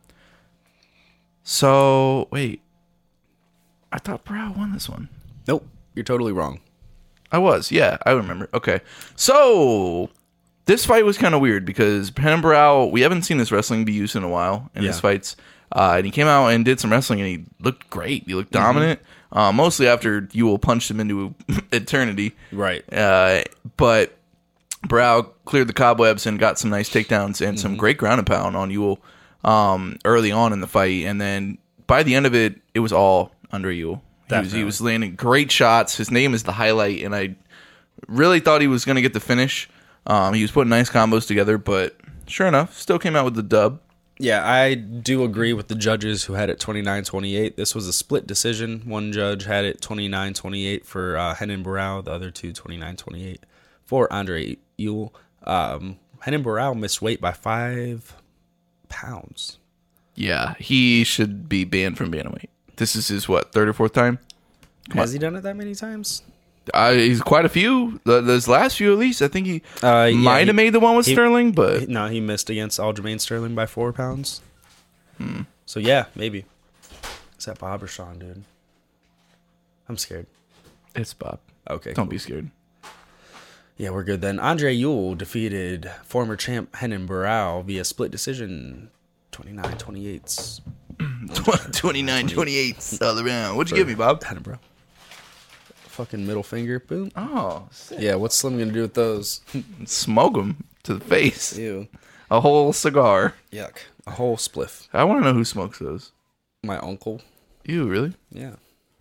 So, wait. I thought Barão won this one. Nope, you're totally wrong. I was, yeah, I remember. Okay. So, this fight was kind of weird because Renan Barão, we haven't seen this wrestling be used in a while in Yeah. his fights. Uh, and he came out and did some wrestling and he looked great. He looked dominant. Mm-hmm. Uh, mostly after Ewell punched him into eternity. Right. Uh, but Barão cleared the cobwebs and got some nice takedowns and mm-hmm. some great ground and pound on Ewell um, early on in the fight. And then by the end of it, it was all under Ewell. He was, he was landing great shots. His name is the highlight, and I really thought he was going to get the finish. Um, he was putting nice combos together, but sure enough, still came out with the dub. Yeah, I do agree with the judges who had it twenty-nine twenty-eight. This was a split decision. One judge had it twenty-nine twenty-eight for uh, Renan Barão, the other two twenty-nine twenty-eight for Andre Ewell. Um, Renan Barão missed weight by five pounds. Yeah, he should be banned from bantamweight. This is his, what, third or fourth time? Come Has on. he done it that many times? Uh, he's quite a few. The, those last few, at least. I think he uh, yeah, might have made the one with he, Sterling, but... He, no, he missed against Aljamain Sterling by four pounds. Hmm. So, yeah, maybe. Is that Bob or Sean, dude? I'm scared. It's Bob. Okay, Don't cool. be scared. Yeah, we're good then. Andre Ewell defeated former champ Renan Barão via split decision, twenty-nine twenty-eight. twenty-nine twenty-eight all around. What'd you give me, Bob? Renan Barão. Fucking middle finger, boom. Oh, sick. Yeah, what's Slim gonna do with those? Smoke them to the face. Ew. A whole cigar. Yuck. A whole spliff. I want to know who smokes those. My uncle. You, really? Yeah.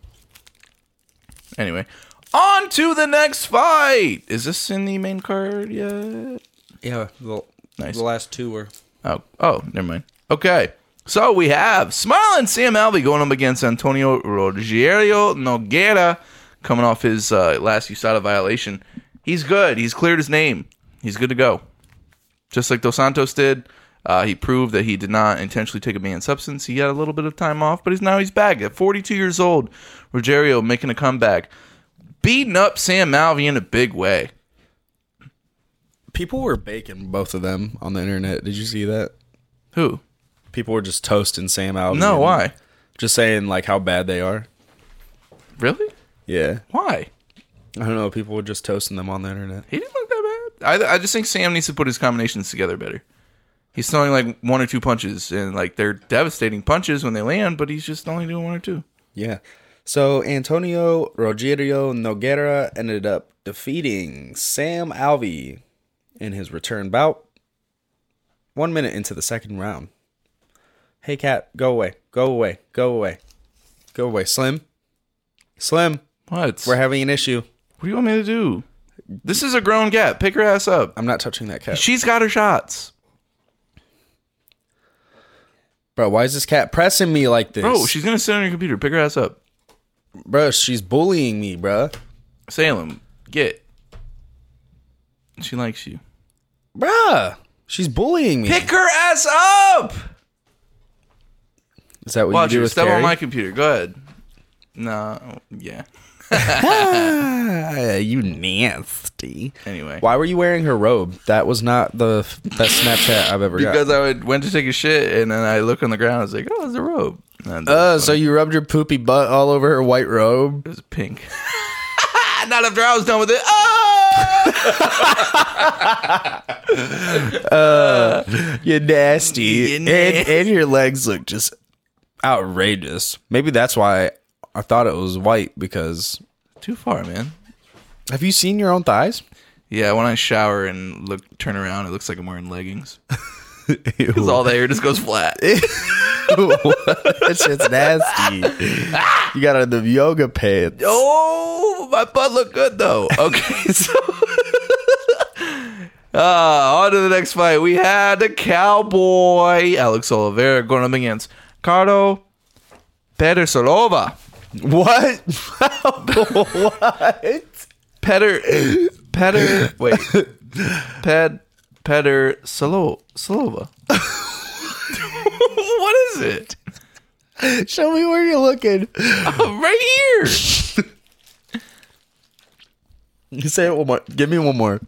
Anyway, on to the next fight. Is this in the main card yet? Yeah, the, nice. the last two were. Oh, oh, never mind. Okay, so we have Smiling Sam Alvey going up against Antonio Rogerio Nogueira, coming off his uh, last U S A D A violation. He's good. He's cleared his name. He's good to go. Just like Dos Santos did. Uh, he proved that he did not intentionally take a banned substance. He had a little bit of time off, but he's now he's back at forty-two years old. Rogerio making a comeback, beating up Sam Alvey in a big way. People were baking both of them on the internet. Did you see that? Who? People were just toasting Sam Alvey. No, why? Just saying like how bad they are. Really? Yeah. Why? I don't know. People were just toasting them on the internet. He didn't look that bad. I I just think Sam needs to put his combinations together better. He's throwing like one or two punches, and like they're devastating punches when they land, but he's just only doing one or two. Yeah. So Antonio Rogerio Nogueira ended up defeating Sam Alvey in his return bout. One minute into the second round. Hey, cat, go away, go away, go away, go away, Slim, Slim. What? We're having an issue. What do you want me to do? This is a grown cat. Pick her ass up. I'm not touching that cat. She's got her shots. Bro, why is this cat pressing me like this? Bro, she's gonna sit on your computer. Pick her ass up. Bro, she's bullying me, bro. Salem, get. She likes you. Bruh, she's bullying me. Pick her ass up! Is that what Watch you do her. with Step Carrie? on my computer. Go ahead. No, yeah. Ah, you nasty. Anyway. Why were you wearing her robe? That was not the best Snapchat I've ever got. Because I would, went to take a shit, and then I look on the ground, I was like, oh, it's a robe. Uh, so you rubbed your poopy butt all over her white robe? It was pink. Not after I was done with it. Oh! uh, you're nasty. You're nasty. And, and your legs look just outrageous. Maybe that's why I thought it was white because. Too far, man. Have you seen your own thighs? Yeah, when I shower and look, turn around, it looks like I'm wearing leggings. Because all the hair just goes flat. That shit's nasty. You got on the yoga pants. Oh, my butt look good though. Okay, so uh, on to the next fight. We had the Cowboy Alex Oliveira going up against Carlo Pedersolova. What? What? Petter, Petter, wait, Ped, Petter Solo, Solova. What is it? Show me where you're looking. Uh, right here. Say it one more. Give me one more.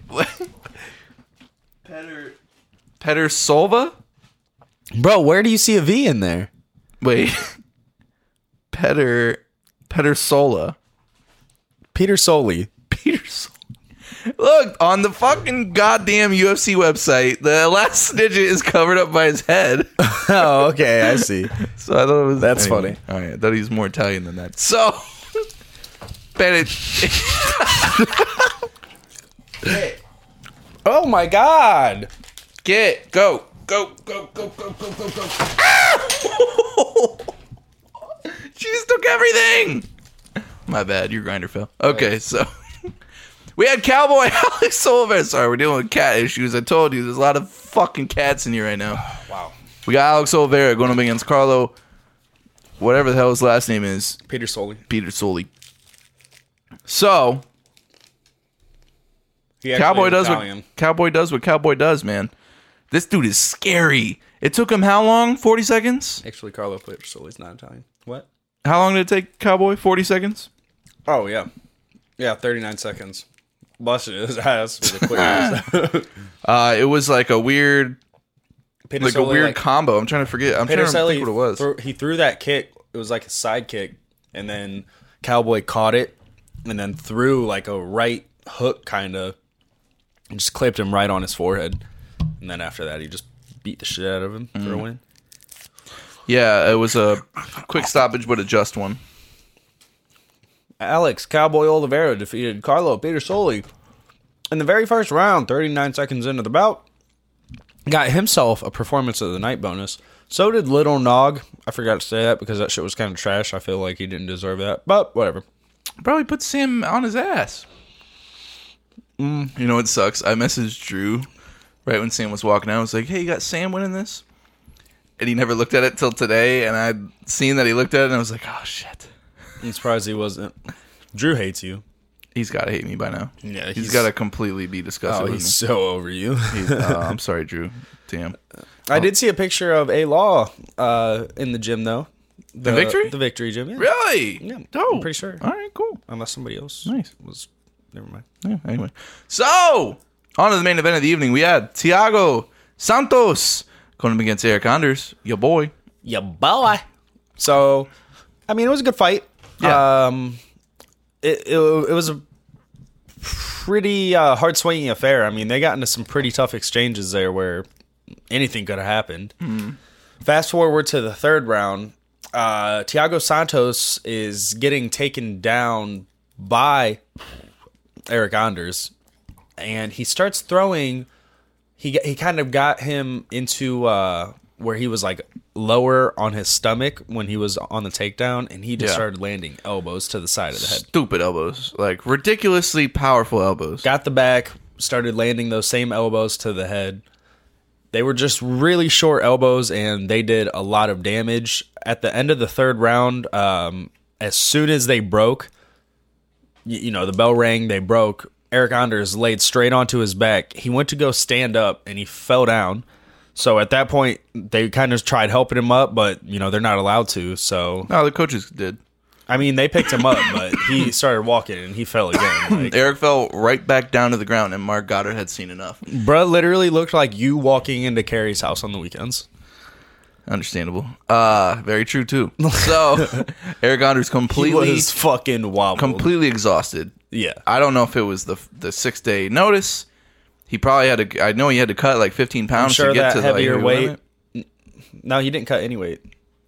Petter, Petter Solva. Bro, where do you see a V in there? Wait, Petter, Petter Sola. Peter Soley. Peter Sola. Look, on the fucking goddamn U F C website, the last digit is covered up by his head. Oh, okay, I see. So I thought it was... That's anyway. funny. All right, I thought he was more Italian than that. So... Bennett... Oh my god. Get, go, go, go, go, go, go, go, go. Ah! She just took everything. My bad, your grinder fell. Okay, so we had Cowboy Alex Oliveira. Sorry, we're dealing with cat issues. I told you, there's a lot of fucking cats in here right now. Wow. We got Alex Oliveira going up against Carlo, whatever the hell his last name is. Peter Soley. Peter Soley. So, He actually Cowboy is does Italian. what Cowboy does what Cowboy does, man. This dude is scary. It took him how long? forty seconds? Actually, Carlo Peter Soley's not Italian. What? How long did it take Cowboy? forty seconds? Oh, yeah. Yeah, thirty-nine seconds. Busted his ass with a quick. Uh, it was like a weird, Peter like Soley, a weird like, combo. I'm trying to forget. I'm Peter trying to Soley think what it was. threw- he threw that kick. It was like a side kick. And then Cowboy caught it. And then threw like a right hook kind of. And just clipped him right on his forehead. And then after that, he just beat the shit out of him Mm. for a win. Yeah, it was a quick stoppage, but a just one. Alex Cowboy Oliveira defeated Carlo Peter Soley in the very first round, thirty-nine seconds into the bout. Got himself a performance of the night bonus. So did Little Nog. I forgot to say that because that shit was kind of trash. I feel like he didn't deserve that, but whatever. Bro, he put Sam on his ass. Mm. You know what sucks? I messaged Drew right when Sam was walking out. I was like, hey, you got Sam winning this? And he never looked at it till today, and I'd seen that he looked at it, and I was like, oh, shit. I'm surprised he wasn't. Drew hates you. He's got to hate me by now. Yeah, he's he's- got to completely be disgusted Oh, with he's me. so over you. He's, uh, I'm sorry, Drew. Damn. I did see a picture of A Law uh, in the gym, though. The, Victory? The Victory gym, yeah. Really? Yeah, Dope. I'm pretty sure. All right, cool. Unless somebody else Nice. was. Never mind. Yeah, anyway. So, on to the main event of the evening. We had Thiago Santos going up against Eric Anders, your boy. Yeah, boy. So, I mean, it was a good fight. Yeah. Um, it, it it was a pretty uh, hard swinging affair. I mean, they got into some pretty tough exchanges there where anything could have happened. Mm. Fast forward to the third round, uh, Thiago Santos is getting taken down by Eric Anders, and he starts throwing. He he kind of got him into uh, where he was like lower on his stomach when he was on the takedown, and he just Yeah. started landing elbows to the side of the head. Stupid elbows. Like, ridiculously powerful elbows. Got the back, started landing those same elbows to the head. They were just really short elbows, and they did a lot of damage. At the end of the third round, um, as soon as they broke, you, you know, the bell rang, they broke. Eric Anders laid straight onto his back. He went to go stand up, and he fell down. So at that point, they kind of tried helping him up, but, you know, they're not allowed to. So, No, the coaches did. I mean, they picked him up, but he started walking, and he fell again. Like, Eric fell right back down to the ground, and Mark Goddard had seen enough. bruh literally looked like you walking into Carrie's house on the weekends. Understandable. Uh, very true, too. So, Eric Anders He completely, was fucking wobbled. completely exhausted. Yeah. I don't know if it was the the six day notice. He probably had to. I know he had to cut like fifteen I'm pounds sure to get that to the heavier like, weight. limit. No, he didn't cut any weight.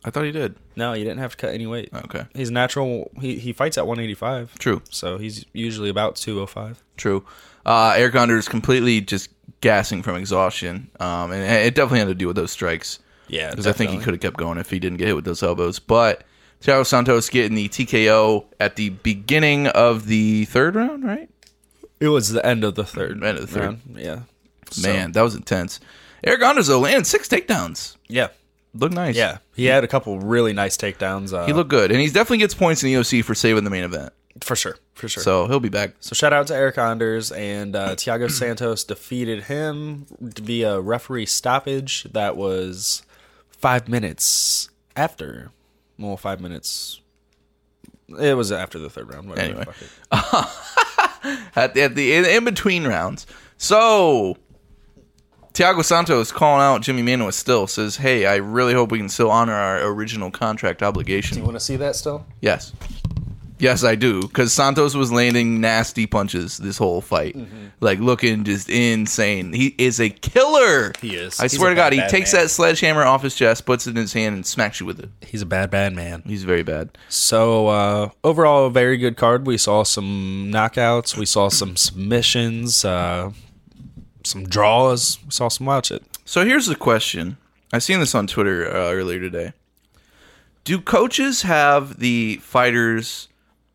I thought he did. No, you didn't have to cut any weight. Okay. He's natural. He he fights at one eighty-five. True. So he's usually about two oh five. True. Uh, Eric Anders completely just gassing from exhaustion. Um, and it definitely had to do with those strikes. Yeah, Because I think he could have kept going if he didn't get hit with those elbows. But Thiago Santos getting the T K O at the beginning of the third round, right? It was the end of the third. End of the third. round. Yeah. Man, that was intense. Eric Anders, though, landed six takedowns. Yeah. Looked nice. Yeah. He had a couple really nice takedowns. Uh, He looked good. And he definitely gets points in the U F C for saving the main event. for sure. For sure. So he'll be back. So shout out to Eric Anders, and uh, Thiago Santos defeated him via referee stoppage. That was five minutes after. Well, five minutes. It was after the third round. Whatever, Anyway. fuck it. At the, at the in, in between rounds. So Thiago Santos calling out Jimmy Manuwa still says, hey, I really hope we can still honor our original contract obligation. You want to see that still? Yes. Yes, I do. Because Santos was landing nasty punches this whole fight. Mm-hmm. Like, looking just insane. He is a killer. He is. I He's swear a to God, bad, he bad takes man. that sledgehammer off his chest, puts it in his hand, and smacks you with it. He's a bad, bad man. He's very bad. So, uh, overall, a very good card. We saw some knockouts. We saw some submissions. Uh, some draws. We saw some wild shit. So here's the question. I seen this on Twitter uh, earlier today. Do coaches have the fighters'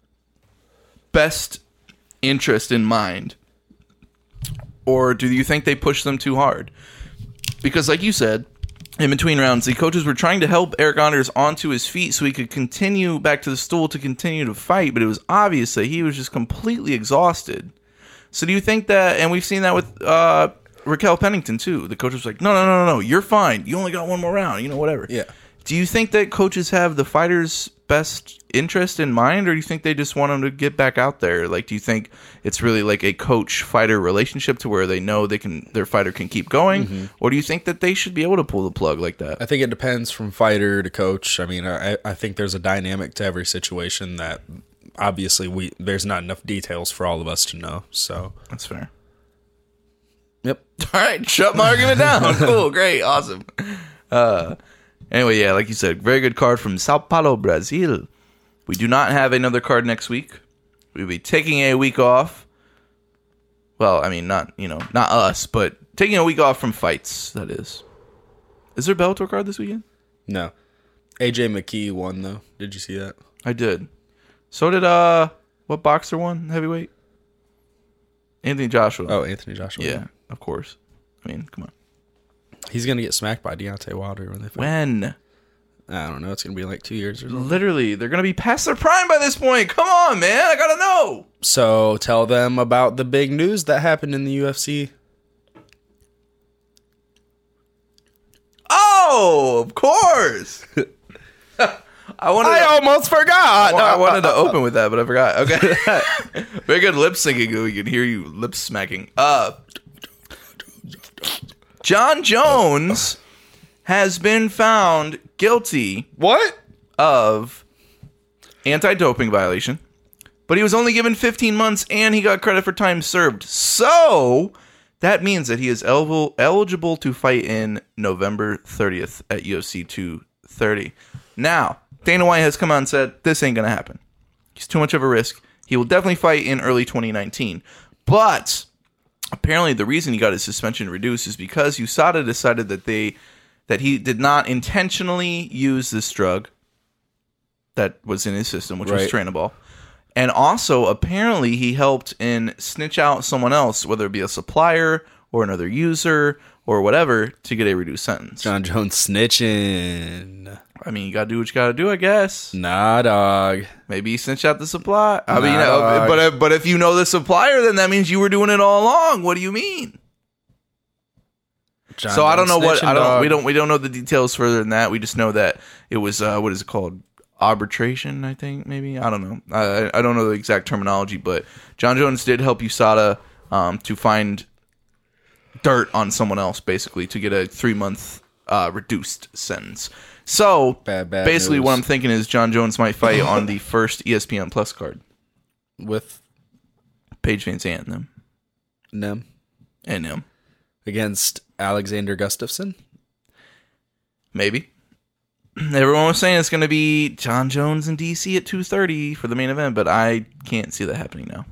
best interest in mind? Or do you think they push them too hard? Because like you said, in between rounds, the coaches were trying to help Eric Anders onto his feet so he could continue back to the stool to continue to fight, but it was obvious that he was just completely exhausted. So do you think that, and we've seen that with uh, Raquel Pennington too, the coach was like, no, no, no, no, no, you're fine. You only got one more round, you know, whatever. Yeah. Do you think that coaches have the fighters' best interest in mind, or do you think they just want them to get back out there? Like, do you think it's really like a coach-fighter relationship to where they know they can, their fighter can keep going, mm-hmm. or do you think that they should be able to pull the plug like that? I think it depends from fighter to coach. I mean, I, I think there's a dynamic to every situation that obviously we there's not enough details for all of us to know. So that's fair. Yep. All right, shut my argument down. Cool, great, awesome. Uh, anyway, yeah, like you said, very good card from Sao Paulo, Brazil. We do not have another card next week. We'll be taking a week off. Well, I mean, not, you know, not us, but taking a week off from fights, that is. Is there a Bellator card this weekend? No. A J McKee won, though. Did you see that? I did. So did, uh, what boxer won heavyweight? Anthony Joshua. Oh, Anthony Joshua. Yeah, of course. I mean, come on. He's going to get smacked by Deontay Wilder when they fight. When? I don't know. It's going to be like two years or something. Literally, they're going to be past their prime by this point. Come on, man. I got to know. So tell them about the big news that happened in the U F C. Oh, of course. I wanted. I to, almost forgot. I, I wanted to open with that, but I forgot. Okay. Very good lip syncing. We can hear you lip smacking. Uh, John Jones has been found guilty. What? Of anti-doping violation, but he was only given fifteen months and he got credit for time served. So that means that he is eligible eligible to fight in November thirtieth at U F C two thirty. Now, Dana White has come out and said this ain't going to happen. He's too much of a risk. He will definitely fight in early twenty nineteen. But apparently the reason he got his suspension reduced is because U S A D A decided that they that he did not intentionally use this drug that was in his system, which right. was Trainable. And also, apparently, he helped in snitch out someone else, whether it be a supplier or another user or whatever, to get a reduced sentence. John Jones snitching. I mean, you gotta do what you gotta do, I guess. Nah, dog. Maybe he snitched out the supply. I Nah, mean, dog. but if, but if you know the supplier, then that means you were doing it all along. What do you mean? John so I don't know what snitching, I don't. dog. We don't. We don't know the details further than that. We just know that it was uh, what is it called? Arbitration, I think, maybe. I don't know. I, I don't know the exact terminology, but John Jones did help U S A D A um, to find dirt on someone else, basically, to get a three-month uh, reduced sentence. So, Bad, bad basically, news. what I'm thinking is John Jones might fight on the first E S P N Plus card. With Paige Van Zandt and them. Nem And him. against Alexander Gustafsson. Maybe. Everyone was saying it's going to be John Jones and D C at two thirty for the main event, but I can't see that happening now.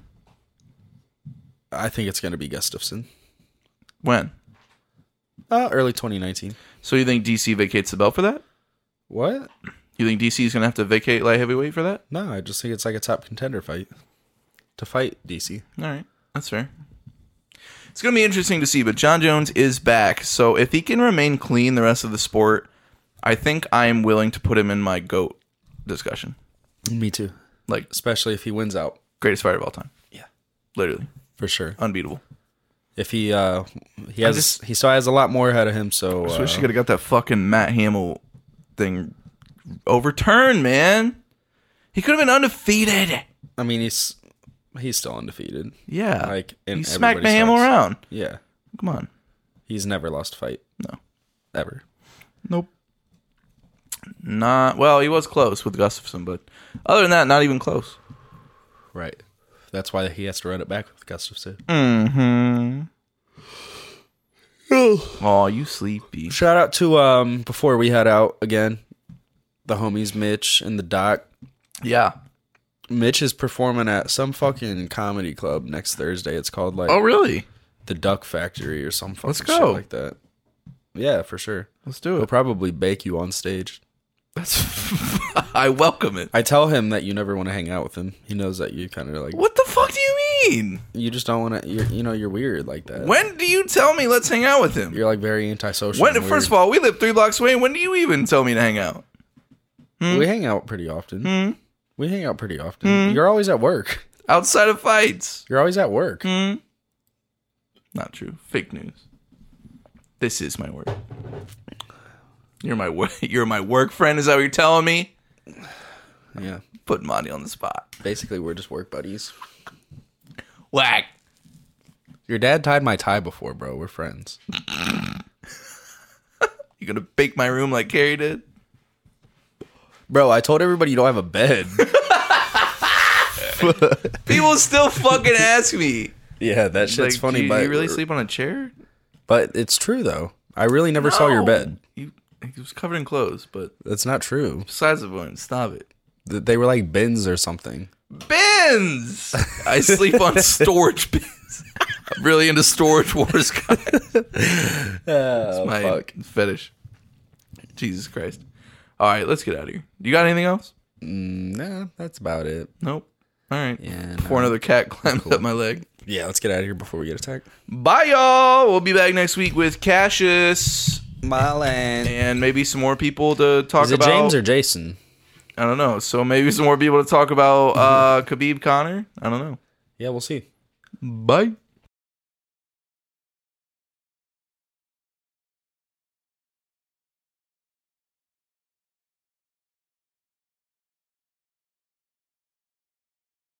I think it's going to be Gustafsson. When? Uh, early twenty nineteen. So you think D C vacates the belt for that? What? You think D C is going to have to vacate light heavyweight for that? No, I just think it's like a top contender fight to fight D C. All right, that's fair. It's going to be interesting to see, but John Jones is back. So if he can remain clean the rest of the sport, I think I'm willing to put him in my GOAT discussion. Me too. Like, Especially if he wins out. greatest fighter of all time. Yeah. Literally. For sure. Unbeatable. If he uh he has just- he still has a lot more ahead of him, so I uh, wish he could have got that fucking Matt Hamill thing overturned, man. He could have been undefeated. I mean he's he's still undefeated. Yeah. Like in he smacked Matt everybody's Hamill hearts. around. Yeah. Come on. He's never lost a fight. No. Ever. Nope. Not well, he was close with Gustafsson, but other than that, not even close. Right. That's why he has to run it back with Gustafsson. Mm-hmm. Oh, you sleepy. Shout out to um before we head out again, the homies Mitch and the Doc. Yeah. Mitch is performing at some fucking comedy club next Thursday. It's called like Oh, really? the Duck Factory or some fucking Let's shit go. like that. Yeah, for sure. Let's do He'll it. probably bake you on stage. That's I welcome it. I tell him that you never want to hang out with him. He knows that you kind of like What the fuck do you mean? you just don't want to. You know, you're weird like that. When do you tell me let's hang out with him? You're like very antisocial. When? and First of weird. all, we live three blocks away. When do you even tell me to hang out? we hang out pretty often. Hmm? We hang out pretty often. You're always at work. Outside of fights? You're always at work. Hmm? Not true. Fake news. This is my work. You're my work. You're my work friend. Is that what you're telling me? Yeah. Putting Monty on the spot. Basically, we're just work buddies. Whack. Your dad tied my tie before, bro. We're friends. You gonna bake my room like Carrie did? Bro, I told everybody you don't have a bed. People still fucking ask me. Yeah, that shit's Like, funny, do you, but do you really sleep on a chair? But it's true though. I really never saw your No. bed. You, it was covered in clothes, but That's not true. besides the point, stop it. Th- They were like bins or something. Bins. I sleep on storage bins. I'm really into Storage Wars, guys. Oh, My fuck. fetish. Jesus Christ. All right, let's get out of here. You got anything else? Mm, nah, that's about it. Nope. All right. Yeah, Before no. another cat climbs up my leg. Yeah, let's get out of here before we get attacked. Bye, y'all. We'll be back next week with Cassius Mylan. and maybe some more people to talk Is it about. James or Jason? I don't know. So maybe some more people to talk about uh, Khabib Connor. I don't know. Yeah, we'll see. Bye.